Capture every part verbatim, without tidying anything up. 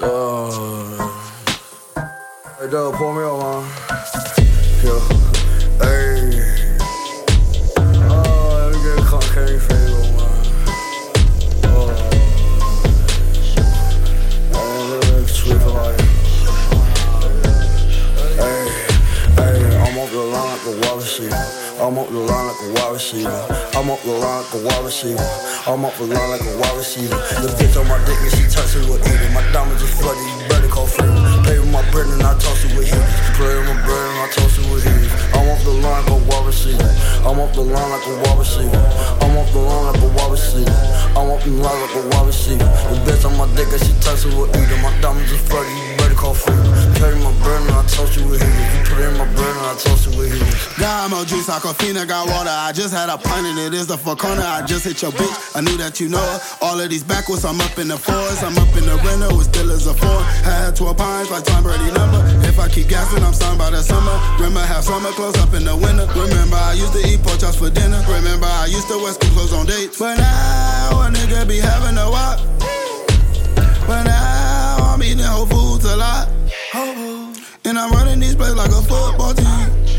Uh, hey, Doug, pour me up, man. Yeah. Hey. Oh, let me get a concave favor, man. Oh. Hey, let me sweet for life. Hey, hey, I'm up the line like a wide receiver. I'm up the line like a wide receiver. I'm up the line like a wide receiver. I'm up the line like a wide receiver. The bitch on my dick and she touchin' with eating. My diamonds are flooded, you better call flavor. Play with my bread and I toss it with hitters. Play with my bread and I toss it with hitters. I'm up the line like a wide receiver. I'm up the line like a wide receiver. I'm up the line like a wide receiver. I'm up the line like a wide receiver. The bitch on my dick and she touchin' with eating. My diamonds are flooded, you better call flavor. Play with my bread and I toss it with hitters. You put in my bread and I toss it with hitters. Got more juice, Aquafina, got water. I just had a pint and it is the four corner. I just hit your bitch, I knew that you know her. All of these backwards, I'm up in the fours. I'm up in the rental, it still is a four. Had twelve pints like Tom Brady number. If I keep gassing, I'm signed by the summer. Remember, have summer clothes up in the winter. Remember, I used to eat pork chops for dinner. Remember, I used to wear school clothes on dates. But now, a nigga be having a wop. But now, I'm eating Whole Foods a lot. And I'm running these plays like a football team.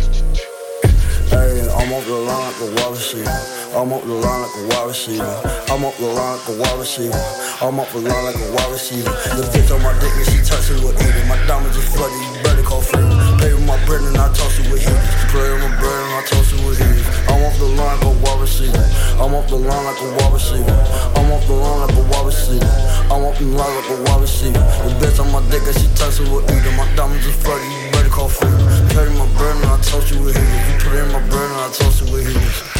Hey, I'm up the line like a wide receiver. I'm up the line like a wide receiver. I'm up the line like a wide receiver. I'm up the line like a wide receiver. The bitch on my dick and she touchin' with eating. My diamonds are flooded, you better call flavor. Play with my bread and I toss it with hitters. Play with my bread and I toss it with hitters. I'm up the line like a wide receiver. I'm up the line like a wide receiver. I'm up the line like a wide receiver. I'm up the line like a wide receiver. The bitch on my dick and she touchin' with eating. My diamonds are flooded, you better call flavor. Play with my bread and I toss it with hitters. You put in my bread and I toss it with hitters.